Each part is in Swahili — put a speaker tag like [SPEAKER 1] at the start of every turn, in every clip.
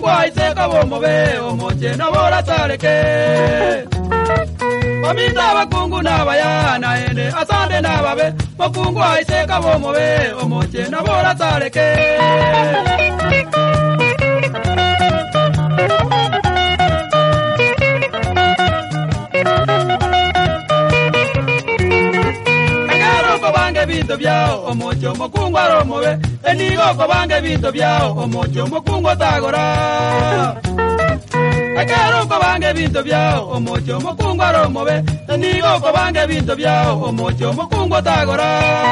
[SPEAKER 1] Mukungu aiteka bomobe omoche na bora tareke. Pamita bakungu na bayana ende asande na babe. Mukungu aiteka bomobe omoche na bora tareke. Binto byao omocho mukungu aromobe enigo ko bange binto byao omocho mukungu tagora akero ko bange binto byao omocho mukungu aromobe enigo ko bange binto byao omocho mukungu tagora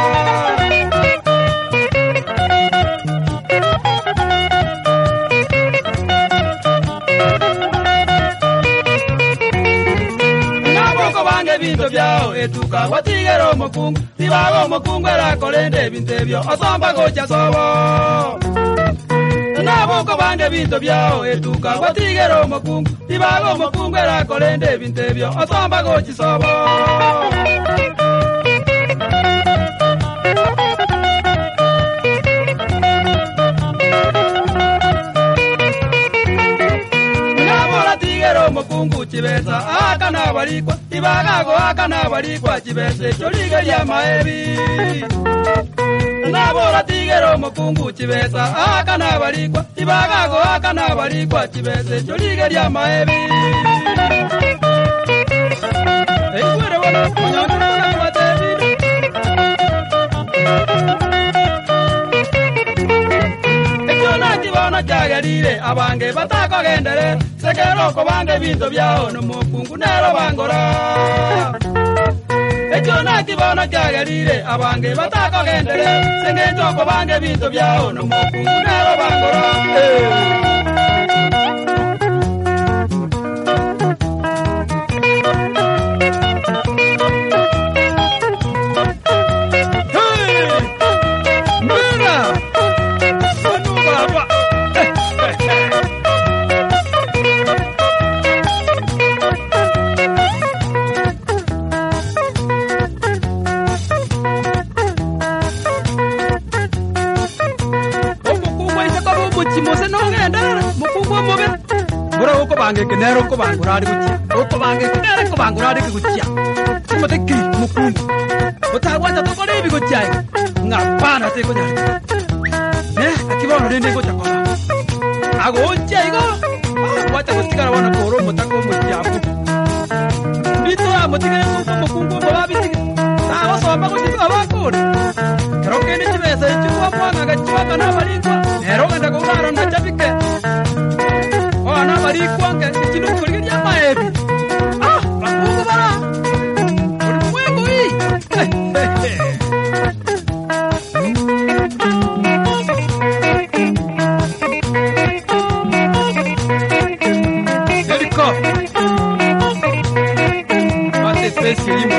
[SPEAKER 1] binto byao etuka watigero mukungu tibago mukungu era kolende binto ebyo osomba gocha sobo nabo ko bange binto byao etuka watigero mukungu tibago mukungu era kolende binto ebyo osomba gocha sobo mukungu chibesa akana balikwa ibagago akana balikwa chibese cholige lya maebi nabora tigero mukungu chibesa akana balikwa ibagago akana balikwa chibese cholige lya maebi ekwere wana kunyana na matebi Bana jagarire abange batako gendere sekero ko bange binto byao no mukungu nero bangora ejona kibana jagarire abange batako gendere sengejo ko bange binto byao no mukungu nero bangora bange kenero ko bangurari guchi oko bange kenero ko bangurari guchi simote ki mukungu utagwata to kole bi guchi ngapana te ko nyari akibono rende ko chakoma ago uchi igo wata kutikara wana koro mutako muchi apu bito amutikere mukungu babi sawa soma guchi abakore kero kene chibesa chuwa mwana gachiwa kana balikwa nero nganda ko baro na chapike ana bari kwanga kino kurige ya maebi bakungu bara ulimwengu hii Deliko Mate especie